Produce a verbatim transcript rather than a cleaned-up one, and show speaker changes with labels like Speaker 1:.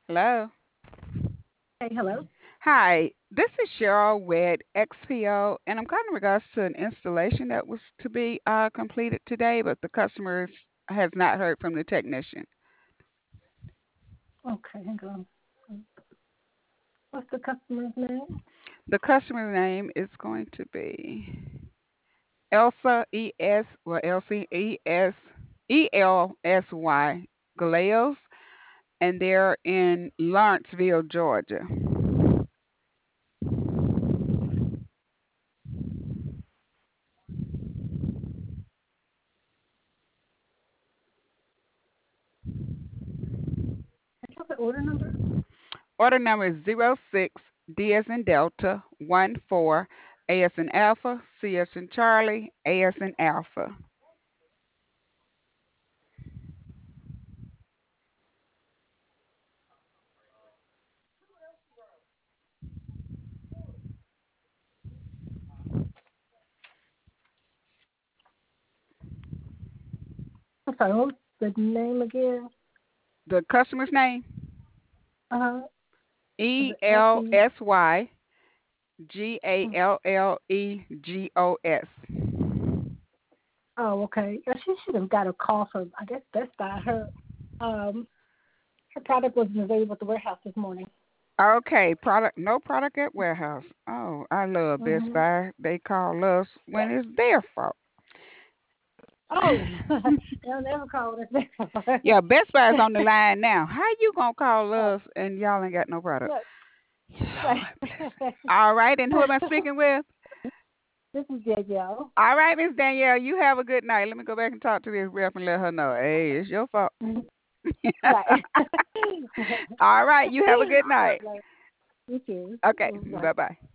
Speaker 1: Hello.
Speaker 2: Hey, hello.
Speaker 1: Hi, this is Cheryl with X P O, and I'm calling in regards to an installation that was to be uh, completed today, but the customer has not heard from the technician.
Speaker 2: Okay, hang on. What's the customer's name?
Speaker 1: The customer name is going to be Elsa E S, well, L C E S E L S Y Gallegos, and they're in Lawrenceville, Georgia.
Speaker 2: I have the order number.
Speaker 1: Order number is zero six D as in Delta one four A as in Alpha C as in Charlie A as in Alpha.
Speaker 2: I'm sorry, what was the name again?
Speaker 1: The customer's name
Speaker 2: Uh, is
Speaker 1: E
Speaker 2: it
Speaker 1: L
Speaker 2: Elsie?
Speaker 1: S Y G A
Speaker 2: Mm.
Speaker 1: L L E G O S.
Speaker 2: Oh, okay. Yeah, she should have got a call from, I guess, Best Buy. Her, um, her product wasn't available at the warehouse this morning.
Speaker 1: Okay, product no product at warehouse. Oh, I love Best
Speaker 2: Mm-hmm.
Speaker 1: Buy. They call us
Speaker 2: Yeah.
Speaker 1: when it's their fault.
Speaker 2: Oh, they'll never call us back.
Speaker 1: Yeah, Best Buy is on the line now. How you gonna call us and y'all ain't got no product?
Speaker 2: Look,
Speaker 1: Lord bless me. All right, and who am I speaking with?
Speaker 2: this is Danielle.
Speaker 1: All right, Miss Danielle, you have a good night. Let me go back and talk to this rep and let her know. Hey, it's your fault.
Speaker 2: Mhm. Right.
Speaker 1: All right, you have a good
Speaker 2: All
Speaker 1: night.
Speaker 2: right. You too.
Speaker 1: Okay,
Speaker 2: Bye.
Speaker 1: bye bye.